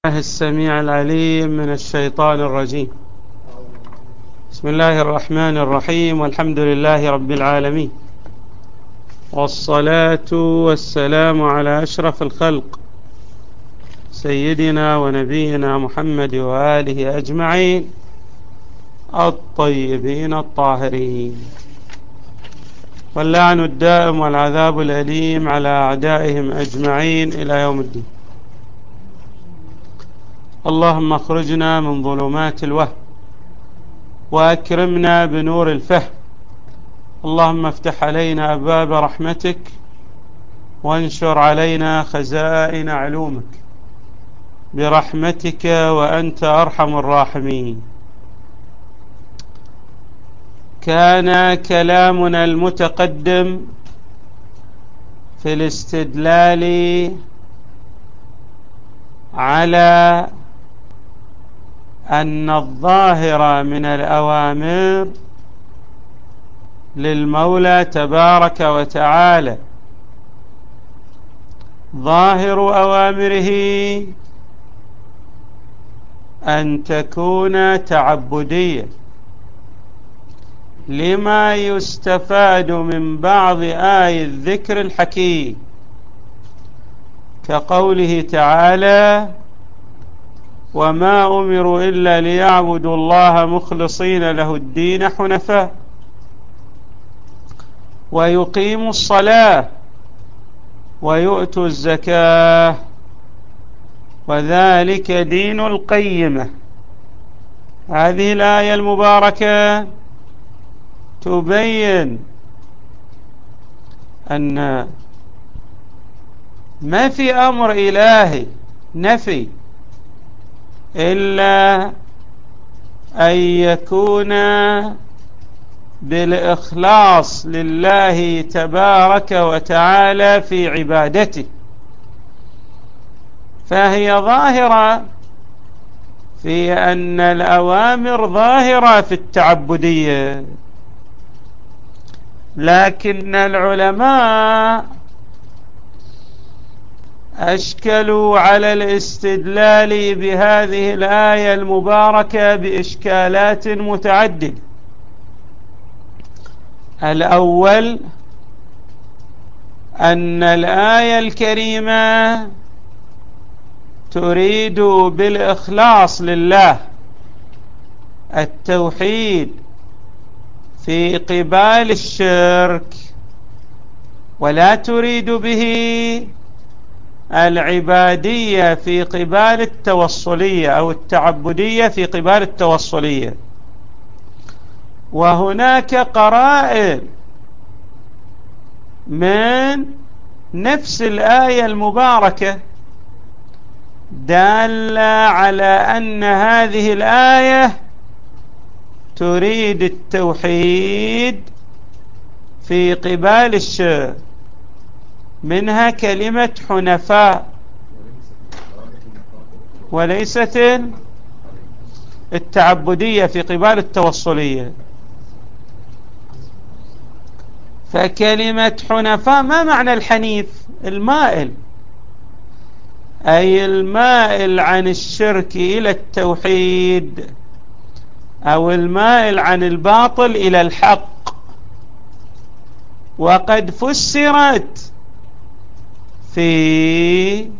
السميع العليم من الشيطان الرجيم. بسم الله الرحمن الرحيم، والحمد لله رب العالمين، والصلاة والسلام على أشرف الخلق سيدنا ونبينا محمد وآله أجمعين الطيبين الطاهرين، واللعن الدائم والعذاب الأليم على أعدائهم أجمعين إلى يوم الدين. اللهم اخرجنا من ظلمات الوهم وأكرمنا بنور الفهم. اللهم افتح علينا أبواب رحمتك وانشر علينا خزائن علومك برحمتك وأنت أرحم الراحمين. كان كلامنا المتقدم في الاستدلال على أن الظاهر من الأوامر للمولى تبارك وتعالى، ظاهر أوامره أن تكون تعبدية، لما يستفاد من بعض آي الذكر الحكيم، كقوله تعالى: وما أمروا إلا ليعبدوا الله مخلصين له الدين حنفاء ويقيموا الصلاة ويؤتوا الزكاة وذلك دين القيمة. هذه الآية المباركة تبين أن ما في أمر إلهي نفي إلا أن يكون بالإخلاص لله تبارك وتعالى في عبادته، فهي ظاهرة في أن الأوامر ظاهرة في التعبدية، لكن العلماء أشكلوا على الاستدلال بهذه الآية المباركة بإشكالات متعددة. الأول أن الآية الكريمة تريد بالإخلاص لله التوحيد في قبال الشرك، ولا تريد به العبادية في قبال التوصلية أو التعبدية في قبال التوصلية. وهناك قرائن من نفس الآية المباركة دالة على أن هذه الآية تريد التوحيد في قبال الشرك، منها كلمة حنفاء، وليست التعبدية في قبال التوصلية. فكلمة حنفاء، ما معنى الحنيف؟ المائل، أي المائل عن الشرك إلى التوحيد، أو المائل عن الباطل إلى الحق. وقد فسرت في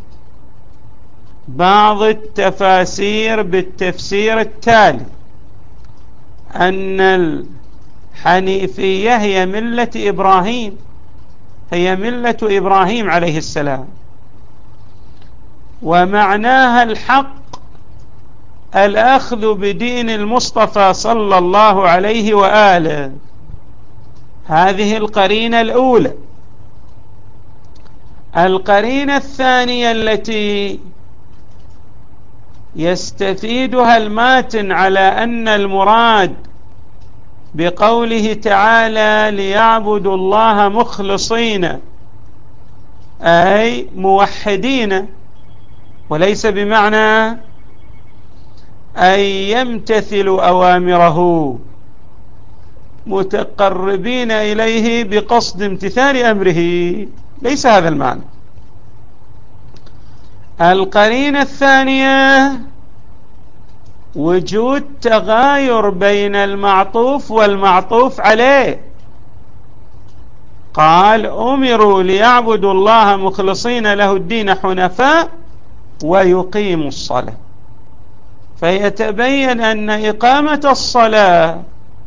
بعض التفاسير بالتفسير التالي: أن الحنيفية هي ملة إبراهيم، هي ملة إبراهيم عليه السلام، ومعناها الحق الأخذ بدين المصطفى صلى الله عليه وآله. هذه القرينة الأولى. القرينة الثانية التي يستفيدها الماتن على أن المراد بقوله تعالى ليعبدوا الله مخلصين أي موحدين، وليس بمعنى أن يمتثلوا أوامره متقربين إليه بقصد امتثال أمره، ليس هذا المعنى. القرينة الثانية وجود تغاير بين المعطوف والمعطوف عليه. قال أمروا ليعبدوا الله مخلصين له الدين حنفاء ويقيموا الصلاة، فيتبين أن إقامة الصلاة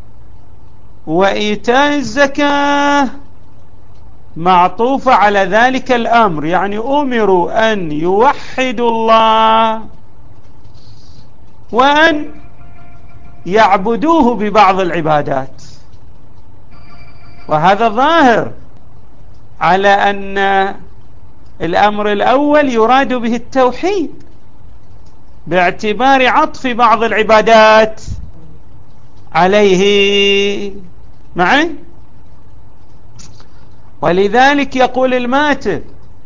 وإيتاء الزكاة معطوفة على ذلك الأمر، يعني أمروا أن يوحدوا الله وأن يعبدوه ببعض العبادات. وهذا ظاهر على أن الأمر الأول يراد به التوحيد باعتبار عطف بعض العبادات عليه معي. ولذلك يقول الماتن: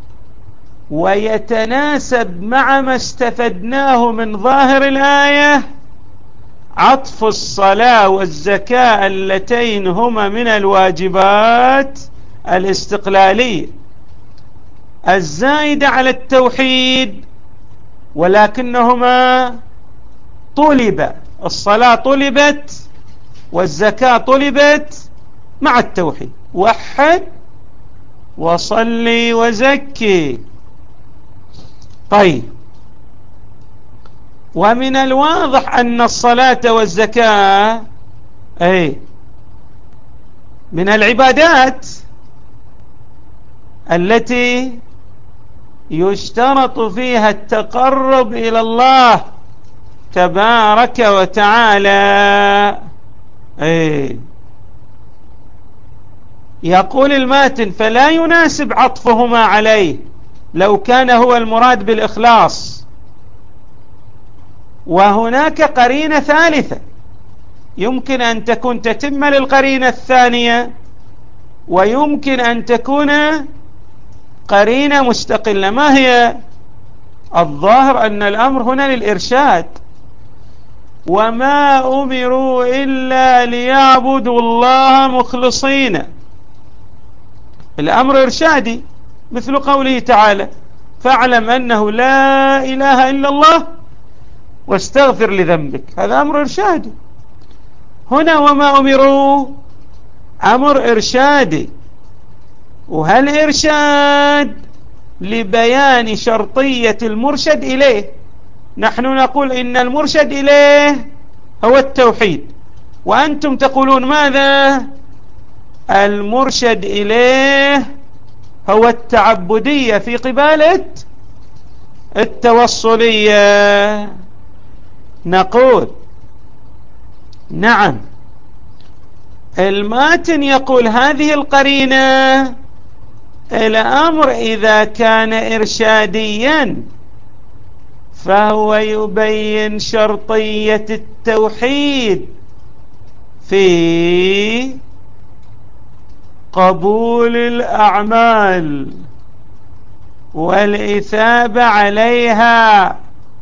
ويتناسب مع ما استفدناه من ظاهر الآية عطف الصلاة والزكاة اللتين هما من الواجبات الاستقلالية الزائدة على التوحيد، ولكنهما طلب، الصلاة طلبت والزكاة طلبت مع التوحيد، وحد وصلي وزكي. طيب، ومن الواضح أن الصلاة والزكاة من العبادات التي يشترط فيها التقرب إلى الله تبارك وتعالى. يقول الماتن: فلا يناسب عطفهما عليه لو كان هو المراد بالإخلاص. وهناك قرينة ثالثة يمكن أن تكون تتمة للقرينة الثانية، ويمكن أن تكون قرينة مستقلة. ما هي؟ الظاهر أن الأمر هنا للإرشاد: وما أمروا إلا ليعبدوا الله مخلصين. الأمر إرشادي، مثل قوله تعالى: فاعلم أنه لا إله إلا الله واستغفر لذنبك. هذا أمر إرشادي. هنا وما أمروا أمر إرشادي، وهل إرشاد لبيان شرطية المرشد إليه. نحن نقول إن المرشد إليه هو التوحيد، وأنتم تقولون ماذا؟ المرشد إليه هو التعبدية في قبالة التوصلية. نقول نعم، الماتن يقول هذه القرينة الأمر إذا كان إرشاديا فهو يبين شرطية التوحيد في قبول الأعمال والإثابة عليها.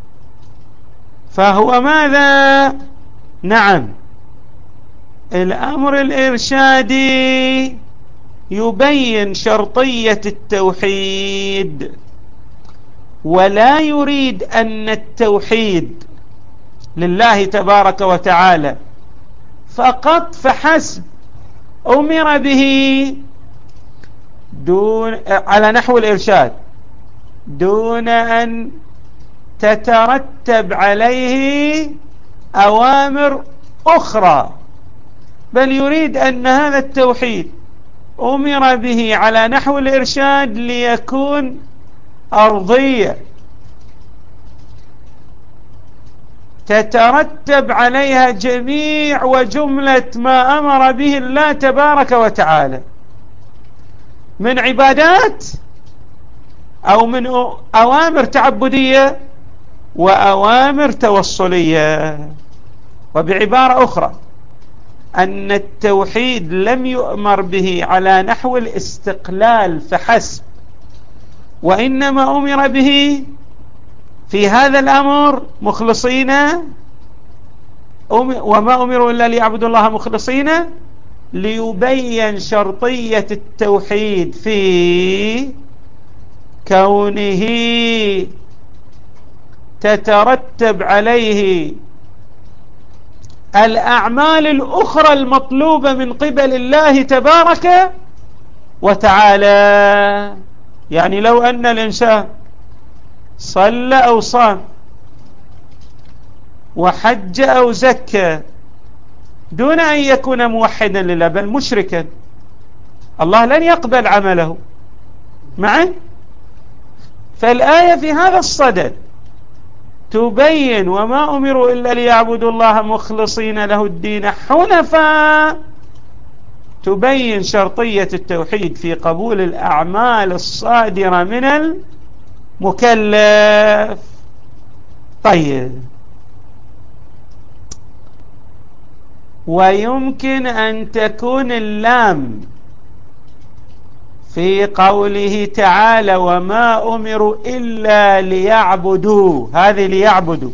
فهو ماذا؟ نعم، الأمر الإرشادي يبين شرطية التوحيد، ولا يريد أن التوحيد لله تبارك وتعالى فقط فحسب أمر به على نحو الإرشاد دون أن تترتب عليه أوامر أخرى، بل يريد أن هذا التوحيد أمر به على نحو الإرشاد ليكون أرضية تترتب عليها جميع وجملة ما أمر به الله تبارك وتعالى من عبادات أو من أوامر تعبدية وأوامر توصلية. وبعبارة أخرى أن التوحيد لم يؤمر به على نحو الاستقلال فحسب، وإنما أمر به في هذا الأمر مخلصين، وما أمروا إلا ليعبدوا الله مخلصين، ليبين شرطية التوحيد في كونه تترتب عليه الأعمال الأخرى المطلوبة من قبل الله تبارك وتعالى. يعني لو أن الإنسان صلى أو صام وحج أو زكى دون أن يكون موحدا لله بل مشركا، الله لن يقبل عمله معه. فالآية في هذا الصدد تبين وما أمروا إلا ليعبدوا الله مخلصين له الدين حنفاء، تبين شرطية التوحيد في قبول الأعمال الصادرة من المكلف. طيب، ويمكن أن تكون اللام في قوله تعالى وما أمروا إلا ليعبدوا، هذه ليعبدوا،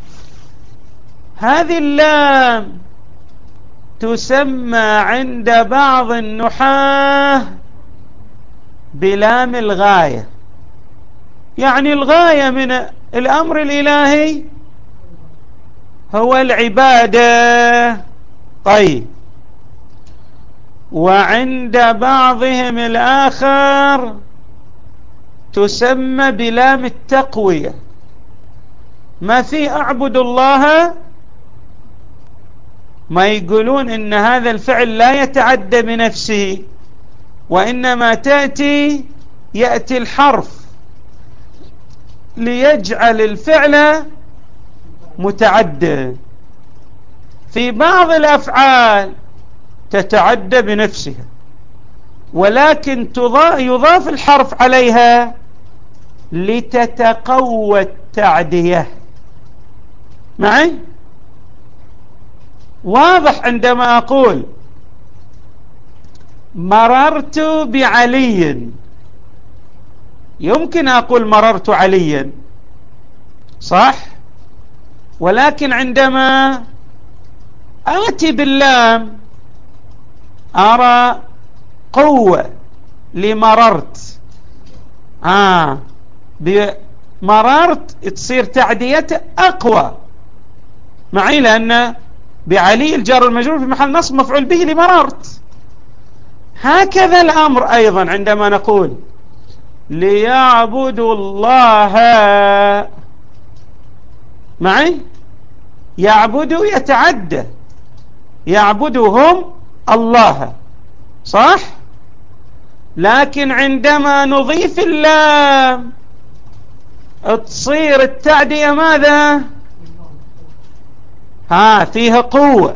هذه اللام تسمى عند بعض النحاة بلام الغاية. يعني الغاية من الأمر الإلهي هو العبادة. طيب، وعند بعضهم الآخر تسمى بلام التقوية. ما في أعبد الله، ما يقولون إن هذا الفعل لا يتعدى بنفسه، وإنما يأتي الحرف ليجعل الفعل متعدى. في بعض الأفعال تتعدى بنفسها، ولكن يضاف الحرف عليها لتتقوى التعدية. معي؟ واضح عندما أقول مررت بعلي، يمكن أقول مررت عليا صح، ولكن عندما آتي باللام أرى قوة لمررت. بمررت تصير تعديته أقوى معي، لأن بعلي الجار المجرور في محل نصب مفعول به لمررت. هكذا الأمر أيضا عندما نقول ليعبدوا الله معي، يعبدوا يتعدى، يعبدهم الله صح، لكن عندما نضيف اللام تصير التعدية ماذا؟ فيها قوة.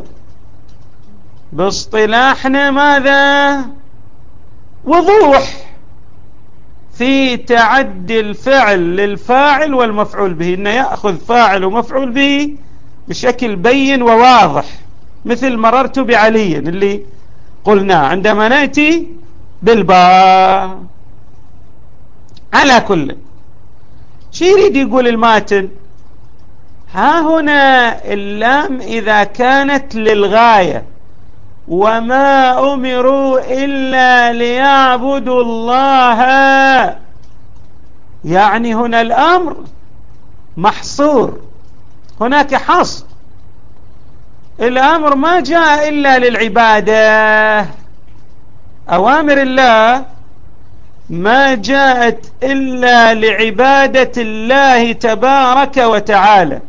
باصطلاحنا ماذا؟ وضوح في تعدي الفعل للفاعل والمفعول به، إنه يأخذ فاعل ومفعول به بشكل بين وواضح، مثل مررت بعلي اللي قلنا عندما نأتي بالباء. على كل شيء يريد يقول الماتن، ها هنا اللام إذا كانت للغاية وما أمروا إلا ليعبدوا الله، يعني هنا الأمر محصور، هناك حصر، الأمر ما جاء إلا للعبادة. أوامر الله ما جاءت إلا لعبادة الله تبارك وتعالى.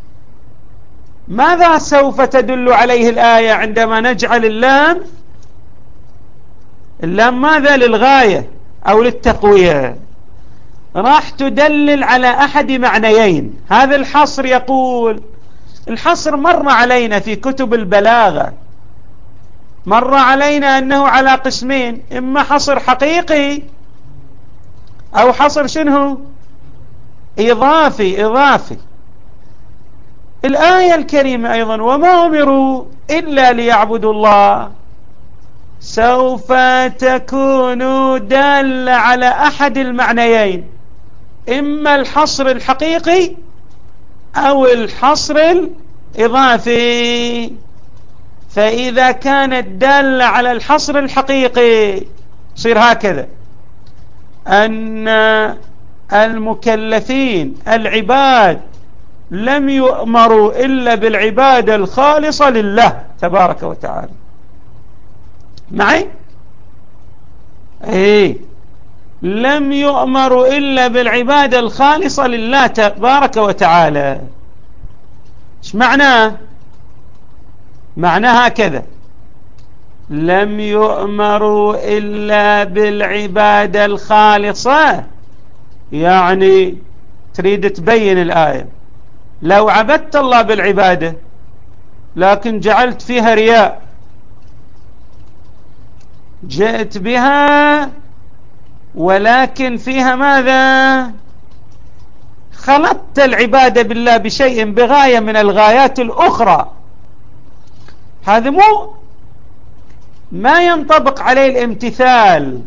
ماذا سوف تدل عليه الآية عندما نجعل اللام ماذا؟ للغاية أو للتقوية، راح تدلل على أحد معنيين. هذا الحصر، يقول الحصر مر علينا في كتب البلاغة، مر علينا أنه على قسمين، إما حصر حقيقي أو حصر شنو؟ إضافي. الآية الكريمة أيضا وما أمروا إلا ليعبدوا الله سوف تكون دالة على أحد المعنيين، إما الحصر الحقيقي أو الحصر الإضافي. فإذا كانت دالة على الحصر الحقيقي يصير هكذا، أن المكلفين العباد لم يؤمروا إلا بالعبادة الخالصة لله تبارك وتعالى. معي؟ لم يؤمروا إلا بالعبادة الخالصة لله تبارك وتعالى. ايش معناه؟ معناه هكذا: لم يؤمروا إلا بالعبادة الخالصة، يعني تريد تبين الآية لو عبدت الله بالعبادة لكن جعلت فيها رياء، جئت بها ولكن فيها ماذا؟ خلطت العبادة بالله بشيء بغاية من الغايات الأخرى، هذا ما ينطبق عليه الامتثال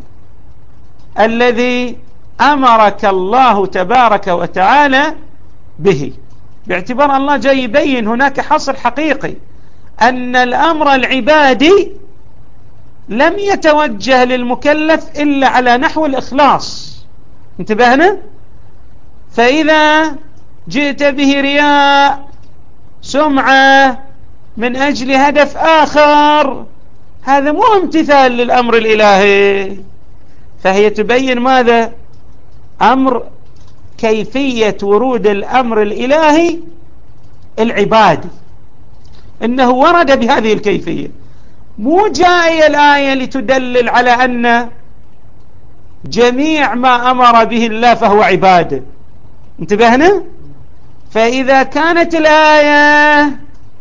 الذي أمرك الله تبارك وتعالى به، باعتبار الله جاي يبين هناك حصر حقيقي أن الأمر العبادي لم يتوجه للمكلف إلا على نحو الإخلاص. انتبهنا؟ فإذا جئت به رياء، سمعة، من أجل هدف آخر، هذا مو امتثال للأمر الإلهي. فهي تبين ماذا؟ أمر كيفية ورود الأمر الإلهي العبادي، إنه ورد بهذه الكيفية، مو جاء الآية لتدلل على أن جميع ما أمر به الله فهو عبادة. انتبهنا؟ فإذا كانت الآية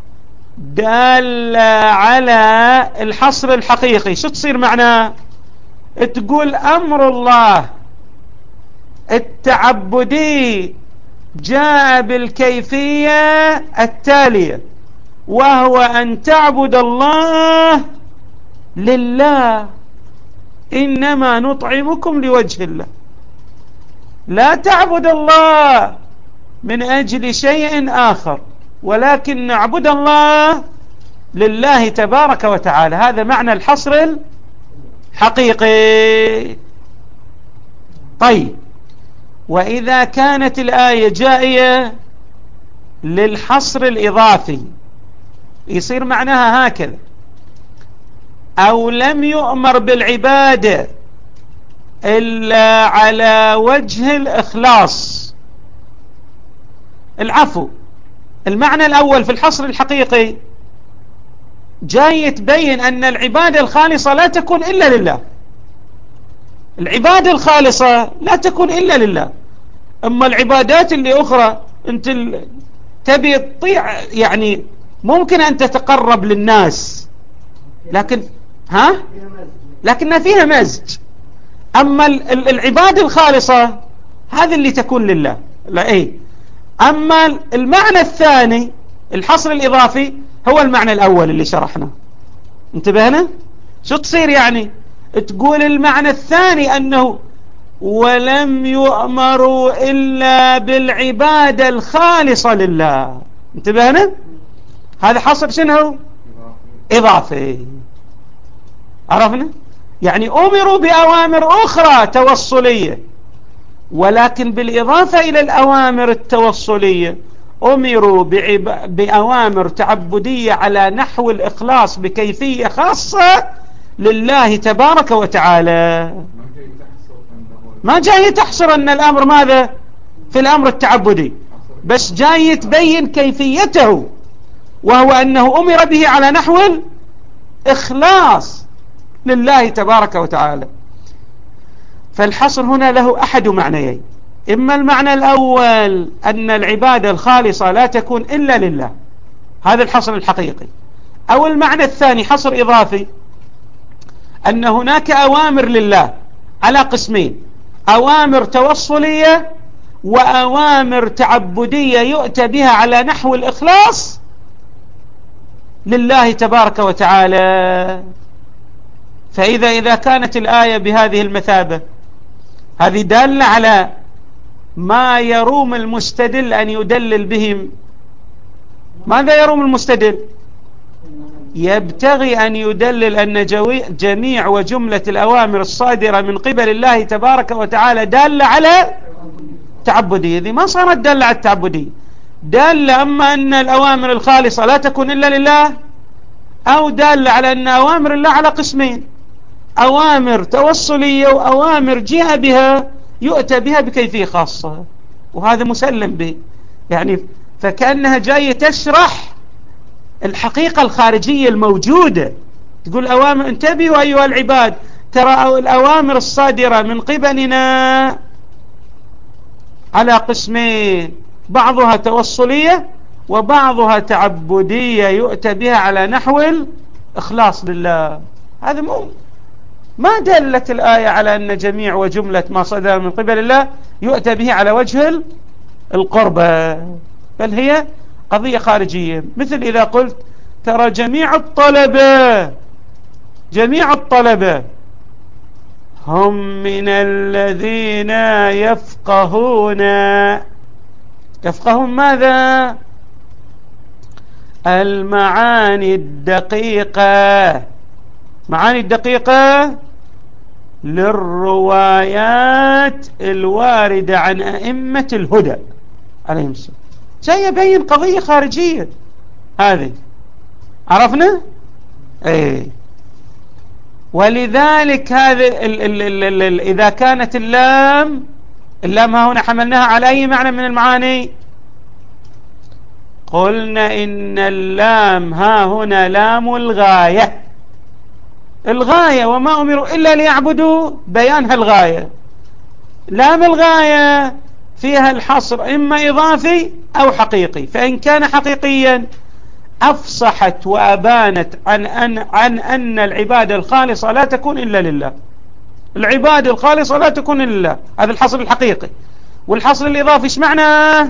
دالة على الحصر الحقيقي، شو تصير معناه؟ تقول أمر الله التعبدي جاء بالكيفية التالية، وهو أن تعبد الله لله، إنما نطعمكم لوجه الله، لا تعبد الله من أجل شيء آخر، ولكن نعبد الله لله تبارك وتعالى. هذا معنى الحصر الحقيقي. طيب، وإذا كانت الآية جائية للحصر الإضافي يصير معناها هكذا: أو لم يؤمر بالعبادة إلا على وجه الإخلاص. العفو، المعنى الأول في الحصر الحقيقي جاي يتبين أن العبادة الخالصة لا تكون إلا لله، العبادة الخالصة لا تكون إلا لله. أما العبادات اللي أخرى أنت تبي تطيع، يعني ممكن أن تتقرب للناس لكن فيها مزج. أما العبادة الخالصة هذه اللي تكون لله. لا أما المعنى الثاني الحصر الإضافي هو المعنى الأول اللي شرحنا. انتبهنا؟ شو تصير يعني؟ تقول المعنى الثاني أنه ولم يؤمروا إلا بالعبادة الخالصة لله. انتبهنا؟ هذا حصر شنو؟ إضافي. عرفنا؟ يعني أمروا بأوامر أخرى توصلية، ولكن بالإضافة إلى الأوامر التوصلية أمروا بأوامر تعبدية على نحو الإخلاص بكيفية خاصة لله تبارك وتعالى. ما جاي تحصر أن الأمر ماذا في الأمر التعبدي، بس جاي تبين كيفيته، وهو أنه أمر به على نحو الإخلاص لله تبارك وتعالى. فالحصر هنا له أحد معنيين: إما المعنى الأول أن العبادة الخالصة لا تكون إلا لله، هذا الحصر الحقيقي، أو المعنى الثاني حصر إضافي، أن هناك أوامر لله على قسمين: أوامر توصلية وأوامر تعبدية يؤتى بها على نحو الإخلاص لله تبارك وتعالى. فإذا كانت الآية بهذه المثابة، هذه دالة على ما يروم المستدل أن يدلل بهم. ماذا يروم المستدل؟ يبتغي أن يدلل أن جميع وجملة الأوامر الصادرة من قبل الله تبارك وتعالى دالة على تعبدية. هذه ما صارت دالة على التعبدية، دالة أما أن الأوامر الخالصة لا تكون إلا لله، أو دالة على أن أوامر الله على قسمين: أوامر توصلية وأوامر جاء بها يؤتى بها بكيفية خاصة، وهذا مسلم به. يعني فكأنها جاية تشرح الحقيقة الخارجية الموجودة، تقول أوامر انتبهوا أيها العباد، ترى الأوامر الصادرة من قبلنا على قسمين: بعضها توصلية وبعضها تعبدية يؤتى بها على نحو الإخلاص لله. هذا ما دلت الآية على أن جميع وجملة ما صدر من قبل الله يؤتى به على وجه القربة، بل هي قضية خارجية. مثل إذا قلت ترى جميع الطلبة هم من الذين يفقهون ماذا؟ المعاني الدقيقة للروايات الواردة عن أئمة الهدى عليهم السلام. جاي يبين قضية خارجية. هذه عرفنا؟ ايه. ولذلك هذا إذا كانت اللام هنا حملناها على أي معنى من المعاني؟ قلنا إن اللام ها هنا لام الغاية، وما أمروا إلا ليعبدوا، بيانها الغاية. لام الغاية فيها الحصر إما إضافي أو حقيقي، فإن كان حقيقيا أفصحت وأبانت عن أن العبادة الخالصة لا تكون إلا لله. العبادة الخالصة لا تكون إلا لله، هذا الحصر الحقيقي. والحصر الإضافي ايش معناه؟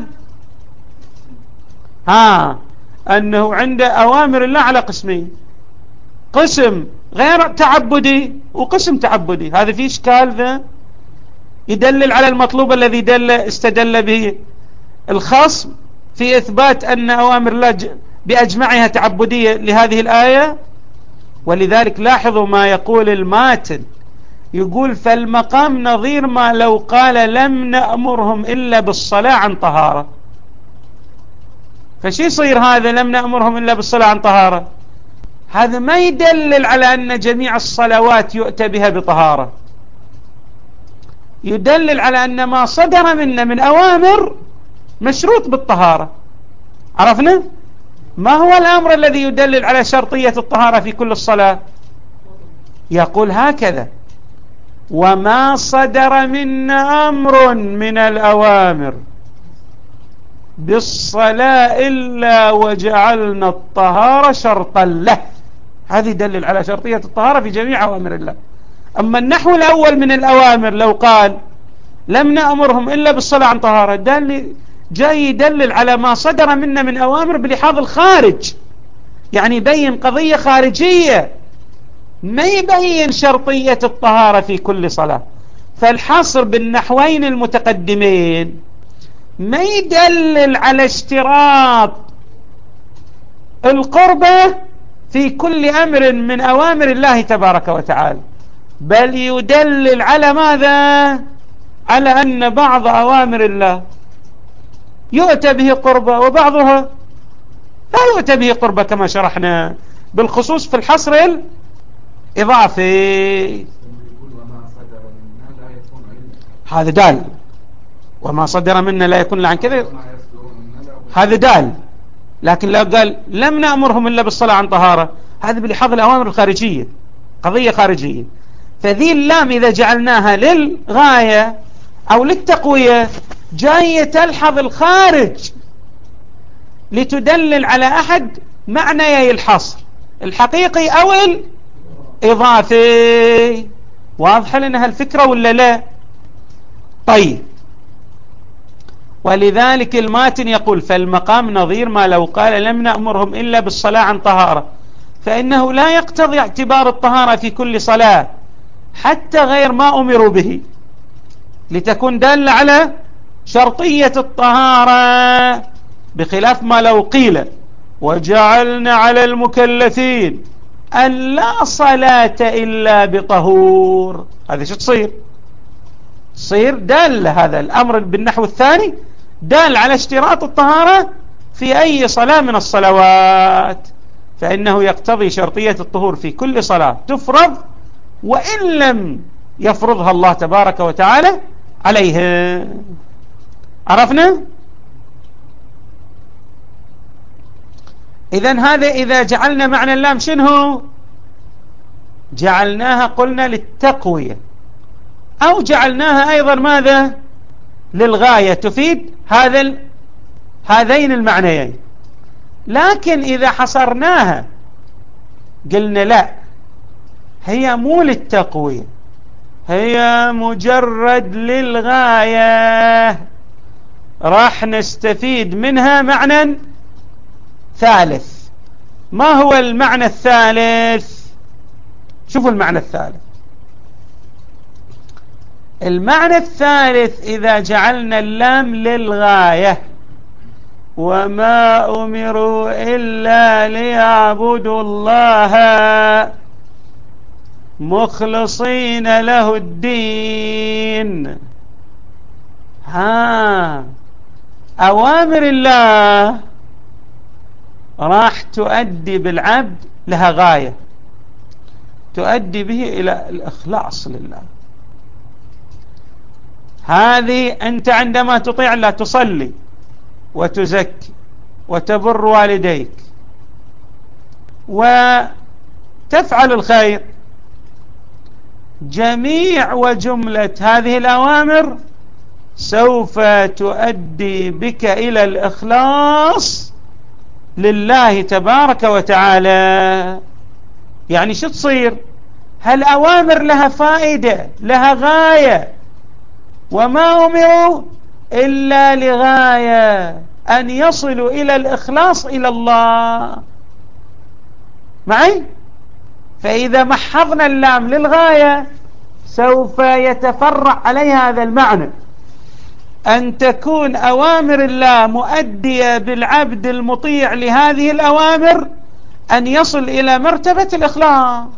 أنه عند أوامر الله على قسمين: قسم غير تعبدي وقسم تعبدي. هذا فيه إشكال، ذا يدلل على المطلوب الذي استدل به الخصم في إثبات أن أوامر الله بأجمعها تعبدية لهذه الآية. ولذلك لاحظوا ما يقول الماتن، يقول فالمقام نظير ما لو قال لم نأمرهم إلا بالصلاة عن طهارة. فشي يصير هذا لم نأمرهم إلا بالصلاة عن طهارة؟ هذا ما يدلل على أن جميع الصلوات يؤتى بها بطهارة، يدلل على أن ما صدر منا من أوامر مشروط بالطهارة. عرفنا؟ ما هو الأمر الذي يدلل على شرطية الطهارة في كل الصلاة؟ يقول هكذا: وما صدر منا أمر من الأوامر بالصلاة إلا وجعلنا الطهارة شرطا له. هذه يدلل على شرطية الطهارة في جميع أوامر الله. أما النحو الأول من الأوامر لو قال لم نأمرهم إلا بالصلاة عن طهارة، جاي يدلل على ما صدر منا من أوامر بلحاظ الخارج، يعني يبين قضية خارجية، ما يبين شرطية الطهارة في كل صلاة. فالحصر بالنحوين المتقدمين ما يدلل على اشتراط القربة في كل أمر من أوامر الله تبارك وتعالى، بل يدلل على ماذا؟ على أن بعض أوامر الله يؤتى به قربة وبعضها لا يؤتى به قربة، كما شرحنا بالخصوص في الحصر الإضافي. هذا دال، وما صدر منا لا يكون عن كذا، هذا دال. لكن لو قال لم نأمرهم إلا بالصلاة عن طهارة، هذا بلحاظ الأوامر الخارجية، قضية خارجية. فذي اللام إذا جعلناها للغاية أو للتقوية جاية تلحظ الخارج لتدلل على أحد معنيي الحصر، الحقيقي أو الإضافي. واضحة لنا هالفكرة ولا لا؟ طيب. ولذلك الماتن يقول فالمقام نظير ما لو قال لم نأمرهم إلا بالصلاة عن طهارة، فإنه لا يقتضي اعتبار الطهارة في كل صلاة حتى غير ما أمروا به، لتكون دالة على شرطية الطهارة، بخلاف ما لو قيل وجعلنا على المكلفين أن لا صلاة إلا بطهور. هذا شو تصير دالة هذا الأمر بالنحو الثاني دال على اشتراط الطهارة في أي صلاة من الصلوات، فإنه يقتضي شرطية الطهور في كل صلاة تفرض وإن لم يفرضها الله تبارك وتعالى عليه. عرفنا؟ إذن هذا إذا جعلنا معنى اللام شنو؟ جعلناها قلنا للتقوية، أو جعلناها أيضا ماذا؟ للغاية، تفيد هذين المعنيين. لكن إذا حصرناها قلنا لا، هي مو للتقوية، هي مجرد للغاية، راح نستفيد منها معنى ثالث. ما هو المعنى الثالث؟ شوفوا المعنى الثالث. المعنى الثالث إذا جعلنا اللام للغاية: وما أمروا إلا ليعبدوا الله مخلصين له الدين. أوامر الله راح تؤدي بالعبد لها غاية، تؤدي به إلى الإخلاص لله. هذه أنت عندما تطيع الله، تصلي وتزكي وتبر والديك وتفعل الخير، جميع وجملة هذه الأوامر سوف تؤدي بك إلى الإخلاص لله تبارك وتعالى. يعني شو تصير؟ هالأوامر لها فائدة، لها غاية، وما أمروا إلا لغاية أن يصلوا إلى الإخلاص إلى الله. معي؟ فإذا محضنا اللام للغاية سوف يتفرع عليها هذا المعنى، أن تكون أوامر الله مؤدية بالعبد المطيع لهذه الأوامر أن يصل إلى مرتبة الإخلاص.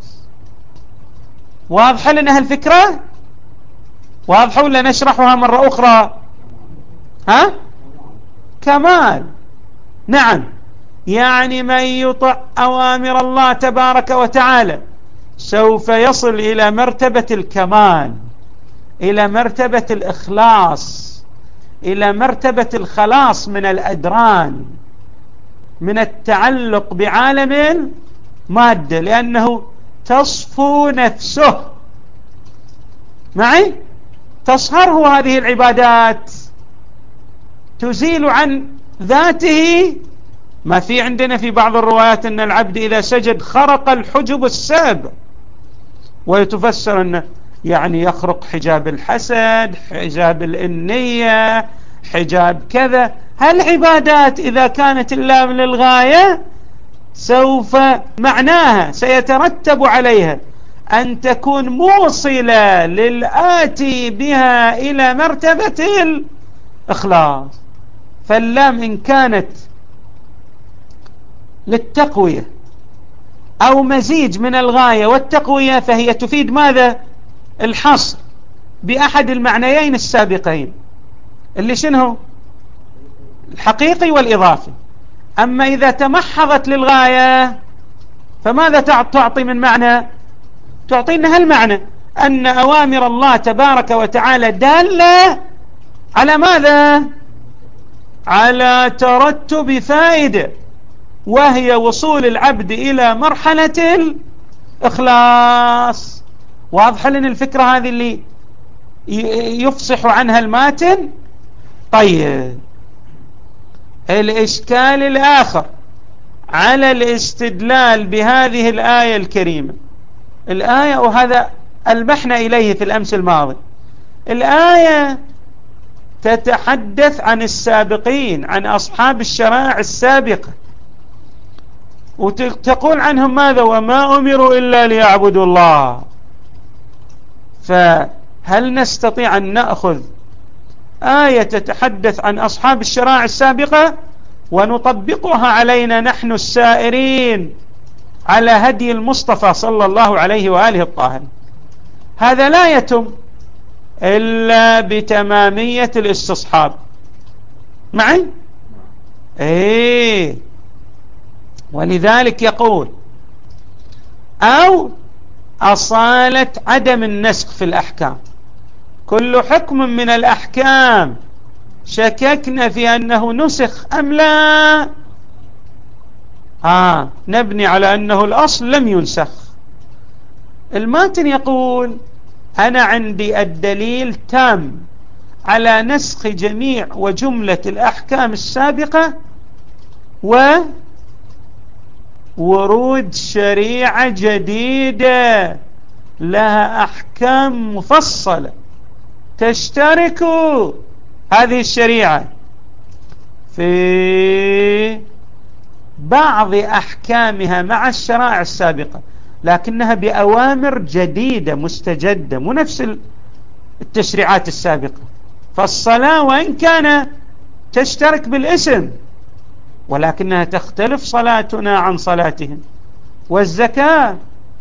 واضحة لنا هالفكرة؟ واضحة ولا نشرحها مرة أخرى؟ كمال. نعم، يعني من يطع أوامر الله تبارك وتعالى سوف يصل إلى مرتبة الكمال، إلى مرتبة الإخلاص، إلى مرتبة الخلاص من الأدران، من التعلق بعالم المادة، لأنه تصفو نفسه. معي؟ تصهره هذه العبادات، تزيل عن ذاته. ما في عندنا في بعض الروايات أن العبد إذا سجد خرق الحجب السابع، ويتفسر أنه يعني يخرق حجاب الحسد، حجاب الإنية، حجاب كذا. هالعبادات إذا كانت اللام للغاية سوف معناها سيترتب عليها أن تكون موصلة للآتي بها إلى مرتبة الإخلاص. فاللام إن كانت للتقوية أو مزيج من الغاية والتقوية فهي تفيد ماذا؟ الحصر بأحد المعنيين السابقين، اللي شنو؟ الحقيقي والإضافي. أما إذا تمحضت للغاية فماذا تعطي من معنى؟ تعطينا هالمعنى أن أوامر الله تبارك وتعالى دالة على ماذا؟ على ترتب فائدة، وهي وصول العبد إلى مرحلة الإخلاص. واضحة لنا الفكرة هذه اللي يفصح عنها الماتن؟ طيب، الإشكال الآخر على الاستدلال بهذه الآية الكريمة، الآية وهذا ألمحنا إليه في الأمس الماضي، الآية تتحدث عن السابقين، عن أصحاب الشرائع السابقة، وتقول عنهم ماذا؟ وما أمروا إلا ليعبدوا الله. فهل نستطيع أن نأخذ آية تتحدث عن أصحاب الشرائع السابقة ونطبقها علينا نحن السائرين على هدي المصطفى صلى الله عليه وآله الطاهر؟ هذا لا يتم إلا بتمامية الاستصحاب. معي؟ ايه. ولذلك يقول أو أصالة عدم النسخ في الأحكام. كل حكم من الأحكام شككنا في أنه نسخ أم لا، نبني على أنه الأصل لم ينسخ. الماتن يقول أنا عندي الدليل تام على نسخ جميع وجملة الأحكام السابقة وورود شريعة جديدة لها أحكام مفصلة تشترك هذه الشريعة في بعض أحكامها مع الشرائع السابقة، لكنها بأوامر جديدة مستجدة، مو نفس التشريعات السابقة. فالصلاة وإن كان تشترك بالاسم ولكنها تختلف صلاتنا عن صلاتهم، والزكاة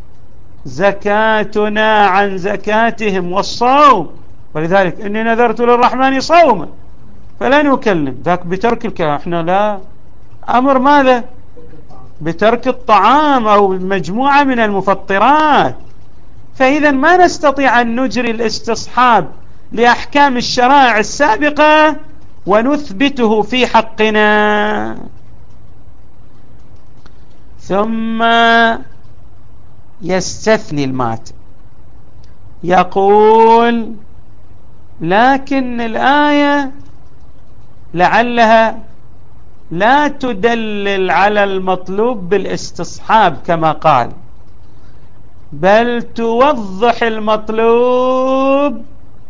زكاتنا عن زكاتهم، والصوم ولذلك إني نذرت للرحمن صوما فلن أكلم ذاك بترك الكلام. احنا لا، أمر ماذا؟ بترك الطعام أو مجموعة من المفطرات. فإذا ما نستطيع أن نجري الاستصحاب لأحكام الشرائع السابقة ونثبته في حقنا. ثم يستثني الماتن يقول لكن الآية لعلها لا تدلل على المطلوب بالاستصحاب كما قال، بل توضح المطلوب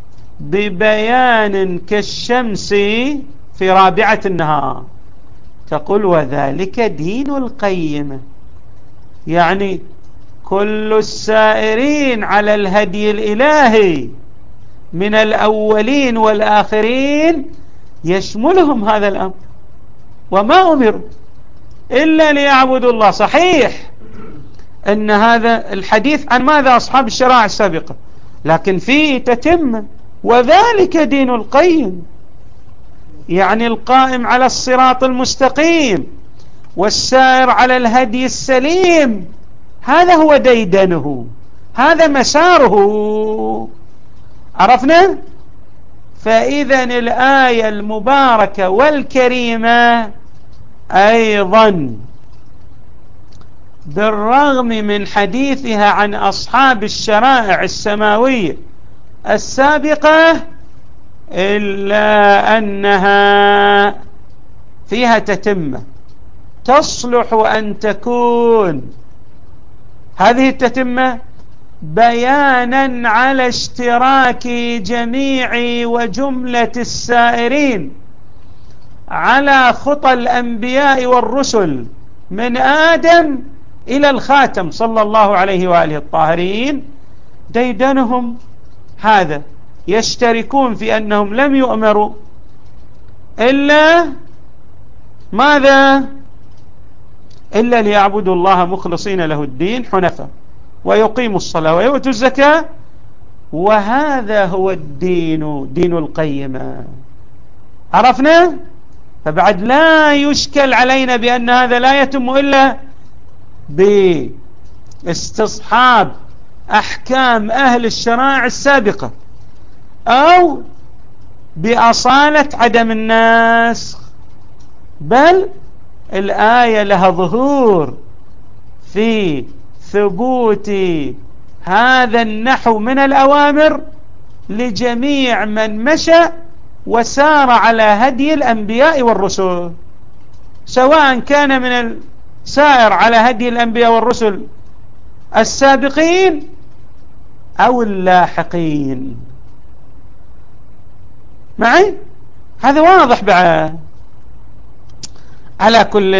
ببيان كالشمس في رابعة النهار. تقول وذلك دين القيمة، يعني كل السائرين على الهدي الإلهي من الأولين والآخرين يشملهم هذا الأمر، وما أمروا إلا ليعبدوا الله. صحيح أن هذا الحديث عن ماذا؟ أصحاب الشرائع السابقة، لكن فيه تتمة، وذلك دين القيم، يعني القائم على الصراط المستقيم والسائر على الهدي السليم، هذا هو ديدنه، هذا مساره. عرفنا؟ فإذا الآية المباركة والكريمة أيضا بالرغم من حديثها عن أصحاب الشرائع السماوية السابقة إلا أنها فيها تتمة تصلح أن تكون هذه التتمة بيانا على اشتراك جميع وجملة السائرين على خطى الأنبياء والرسل من آدم إلى الخاتم صلى الله عليه وآله الطاهرين. ديدنهم هذا، يشتركون في أنهم لم يؤمروا إلا ماذا؟ إلا ليعبدوا الله مخلصين له الدين حنفاء ويقيموا الصلاة ويؤتوا الزكاة، وهذا هو الدين، دين القيمة. عرفنا؟ فبعد لا يشكل علينا بأن هذا لا يتم إلا باستصحاب أحكام أهل الشرائع السابقة أو بأصالة عدم النسخ، بل الآية لها ظهور في ثبوت هذا النحو من الأوامر لجميع من مشى وسار على هدي الأنبياء والرسل، سواء كان من السائر على هدي الأنبياء والرسل السابقين أو اللاحقين. معي؟ هذا واضح بعد. على كل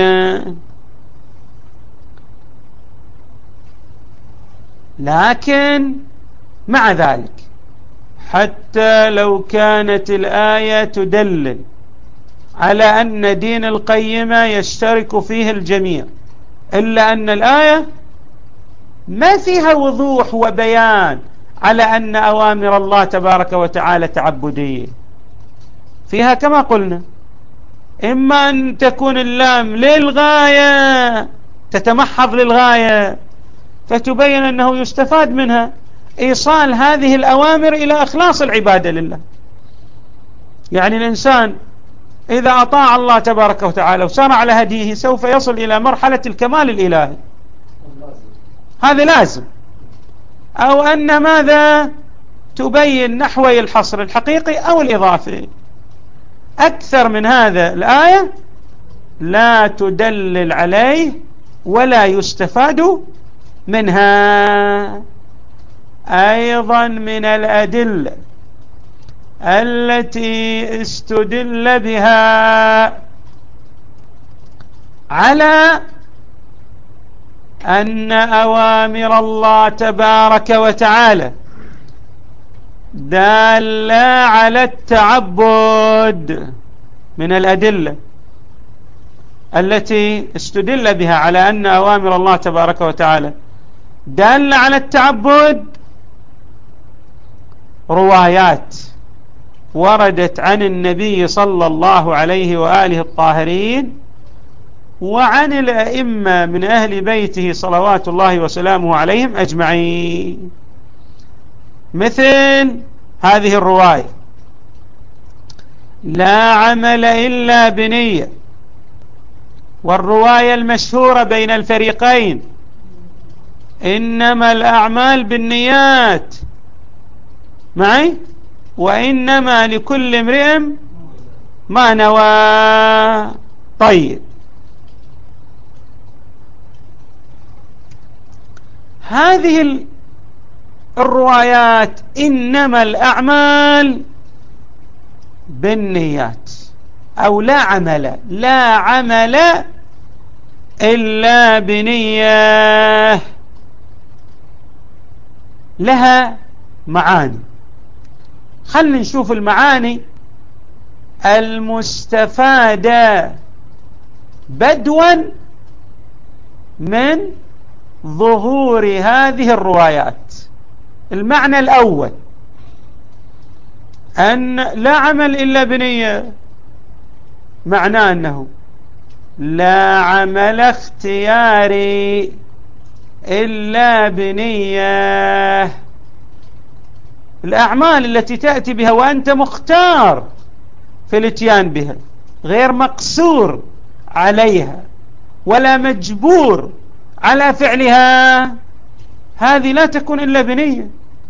لكن مع ذلك حتى لو كانت الآية تدلل على أن دين القيمة يشترك فيه الجميع، إلا أن الآية ما فيها وضوح وبيان على أن أوامر الله تبارك وتعالى تعبدية، فيها كما قلنا إما أن تكون اللام للغاية تتمحض للغاية فتبين أنه يستفاد منها إيصال هذه الأوامر إلى إخلاص العبادة لله. يعني الإنسان إذا أطاع الله تبارك وتعالى وسار على هديه سوف يصل إلى مرحلة الكمال الإلهي، هذا لازم. أو أن ماذا تبين نحوي الحصر الحقيقي أو الإضافي. أكثر من هذا الآية لا تدلل عليه ولا يستفاد منها. أيضا من الأدلة التي استدل بها على أن أوامر الله تبارك وتعالى دالة على التعبد، من الأدلة التي استدل بها على أن أوامر الله تبارك وتعالى دالة على التعبد روايات وردت عن النبي صلى الله عليه وآله الطاهرين وعن الأئمة من أهل بيته صلوات الله وسلامه عليهم أجمعين، مثل هذه الرواية: لا عمل إلا بنية، والرواية المشهورة بين الفريقين: إنما الأعمال بالنيات معي وإنما لكل امرئ ما نوى. طيب، هذه الروايات إنما الأعمال بالنيات أو لا عمل إلا بنية لها معاني. خلنا نشوف المعاني المستفادة بدوا من ظهور هذه الروايات. المعنى الأول أن لا عمل إلا بنية، معناه أنه لا عمل اختياري إلا بنية. الأعمال التي تأتي بها وأنت مختار في الاتيان بها، غير مقصور عليها ولا مجبور على فعلها، هذه لا تكون إلا بنية.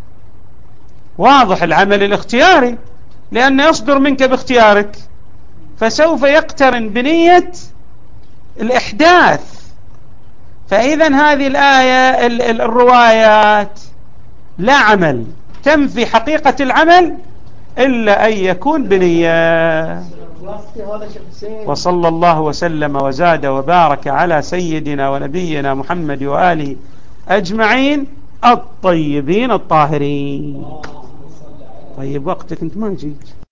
واضح العمل الاختياري لأنه يصدر منك باختيارك، فسوف يقترن بنية الإحداث. فإذا هذه الآية الروايات لا عمل تنفي حقيقة العمل إلا أن يكون بنية. وصلى الله وسلم وزاد وبارك على سيدنا ونبينا محمد وآله أجمعين الطيبين الطاهرين. طيب، وقتك أنت ما جيت.